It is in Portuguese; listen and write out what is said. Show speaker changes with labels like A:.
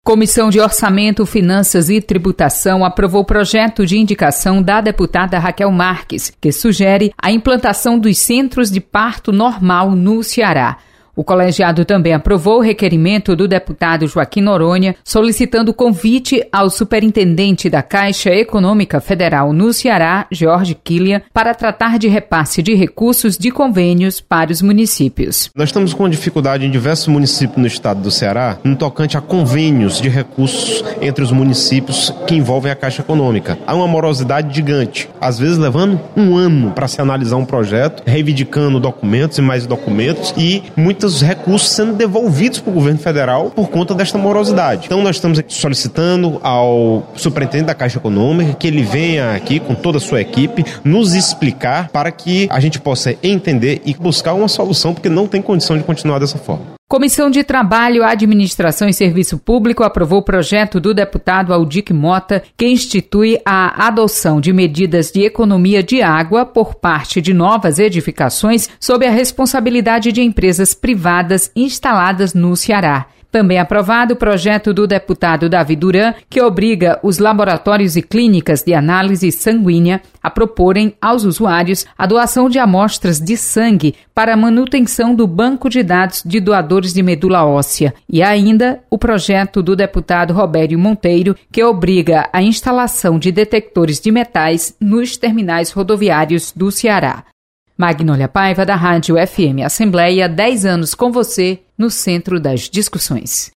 A: Comissão de Orçamento, Finanças e Tributação aprovou o projeto de indicação da deputada Raquel Marques, que sugere a implantação dos centros de parto normal no Ceará. O colegiado também aprovou o requerimento do deputado Joaquim Noronha, solicitando convite ao superintendente da Caixa Econômica Federal no Ceará, Jorge Killian, para tratar de repasse de recursos de convênios para os municípios.
B: Nós estamos com dificuldade em diversos municípios no estado do Ceará, no tocante a convênios de recursos entre os municípios que envolvem a Caixa Econômica. Há uma morosidade gigante, às vezes levando um ano para se analisar um projeto, reivindicando documentos e mais documentos e muitos recursos sendo devolvidos para o governo federal por conta desta morosidade. Então nós estamos solicitando ao superintendente da Caixa Econômica que ele venha aqui com toda a sua equipe nos explicar para que a gente possa entender e buscar uma solução, porque não tem condição de continuar dessa forma.
A: Comissão de Trabalho, Administração e Serviço Público aprovou o projeto do deputado Aldic Mota, que institui a adoção de medidas de economia de água por parte de novas edificações sob a responsabilidade de empresas privadas instaladas no Ceará. Também aprovado o projeto do deputado Davi Duran, que obriga os laboratórios e clínicas de análise sanguínea a proporem aos usuários a doação de amostras de sangue para a manutenção do banco de dados de doadores de medula óssea. E ainda o projeto do deputado Robério Monteiro, que obriga a instalação de detectores de metais nos terminais rodoviários do Ceará. Magnólia Paiva, da Rádio FM Assembleia, 10 anos com você, no centro das discussões.